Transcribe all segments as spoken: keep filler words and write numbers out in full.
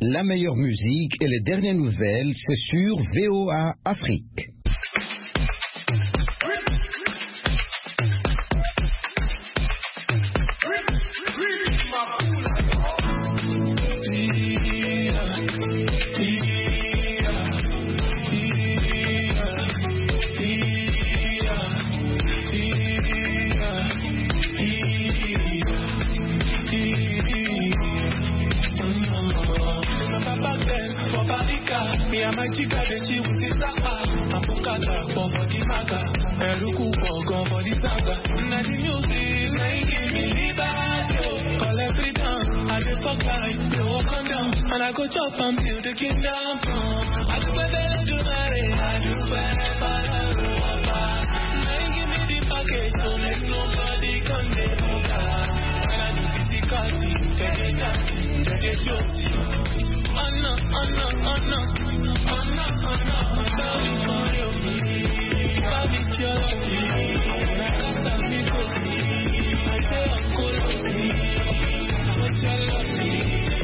La meilleure musique et les dernières nouvelles, c'est sur V O A Afrique. And I go chop until the kingdom come. I do better do marry, I do better now give me the package, so make nobody come there. When I do physical thing, take it taxi, take it juicy. Oh no, oh no, oh no, oh no, oh no, I'm sorry for you. Love it, you're lucky. I can't tell me go see. I say I'm cool, but you're lucky.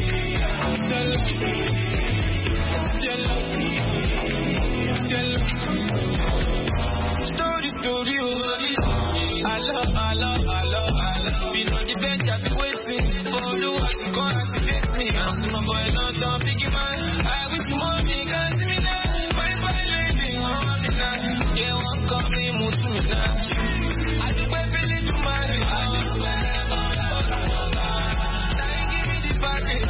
Story, story, I love, I love, I love, I love. Been on the bench, I've been waiting for the one to come and select me. I'm still my boy, not done, biggie man. I wish you more me, can't see me now. My boy, living on the night. Yeah, one company, move to me now. I do my feeling to my life. I do my give me the package.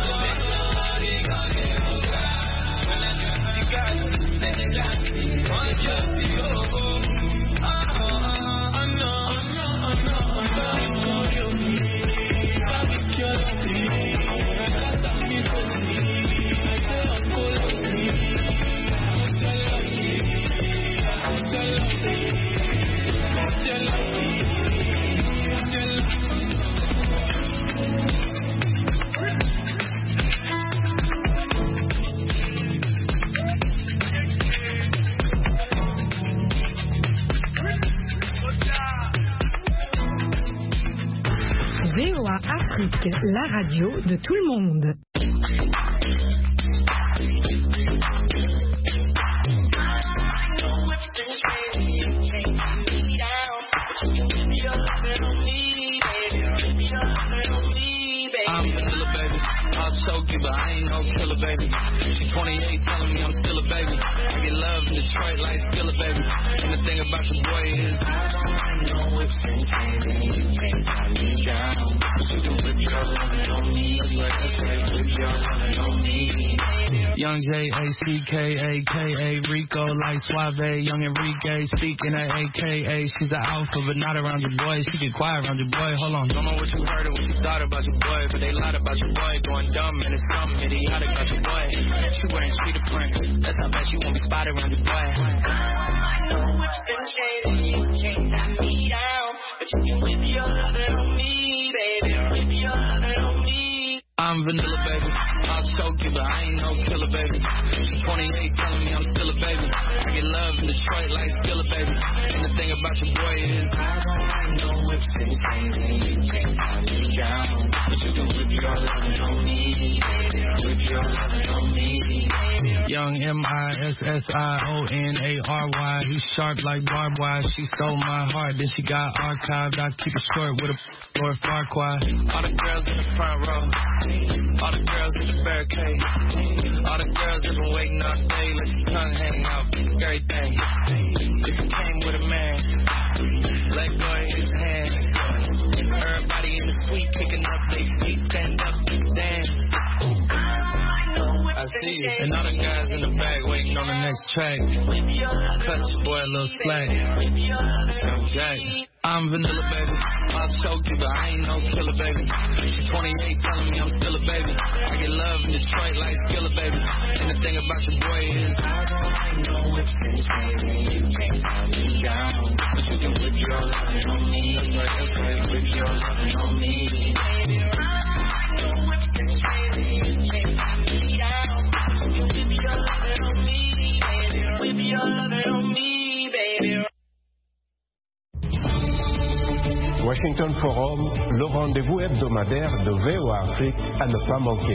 V O A Afrique, la radio de tout le monde. I'm vanilla, baby. I'll choke you, but I ain't no killer, baby. She's twenty-eight, telling me I'm still a baby. I get love in Detroit like Skilla, baby. And the thing about your boy is I don't like no whips and chains, and you can't tie me down. You can whip your lovin' on me, like I say, whip your lovin' on me. Young J A C K A K A Rico like Suave, Young Enrique speaking at A K A. She's an alpha, but not around your boy. She get quiet around your boy. Hold on, don't know what you heard or what you thought about your boy, but they lied about your boy, going dumb and it's something idiotic about your boy. She wearing cheetah print, that's how bad she won't be spotted around your boy. I know whips and chains, and you can't tie me down, but you can whip your lovin' on me, baby. Whip your lovin' on me. I'm vanilla, baby. I'll choke you, but I ain't no killer, baby. She's twenty-eight, telling me I'm still a baby. I get love in Detroit like Skilla, baby. And the thing about your boy is I don't like no whips and chains, and you can't tie me down, but you can whip your lovin' on me, baby. Whip your lovin' on me. Young M I S S I O N A R Y. He's sharp like barbed wire. She stole my heart, then she got archived. I keep it short with a Lord Farquaad. All the girls in the front row, all the girls in the barricade, all the girls have been waiting all day, let your tongue hang out, everything. If you came with a man, let go of his hand. Everybody in the suite kicking up their feet, stand up, dance. I see you. And all the guys in the back waiting on the next track. Cut your boy a little slack. Jack. I'm vanilla, baby. I'll choke you, but I ain't no killer, baby. She's twenty-eight, telling me I'm still a baby. I get love in Detroit like Skilla, baby. And the thing about your boy is I don't like no whips and chains, and you can't tie me down, but you can whip your lovin' on me, like I say, whip your lovin' on me. I don't like no whips and chains, and you can't tie me down, but you can whip your lovin' on me, baby. Whip your lovin' on me, baby. Washington Forum, le rendez-vous hebdomadaire de V O A Afrique à ne pas manquer.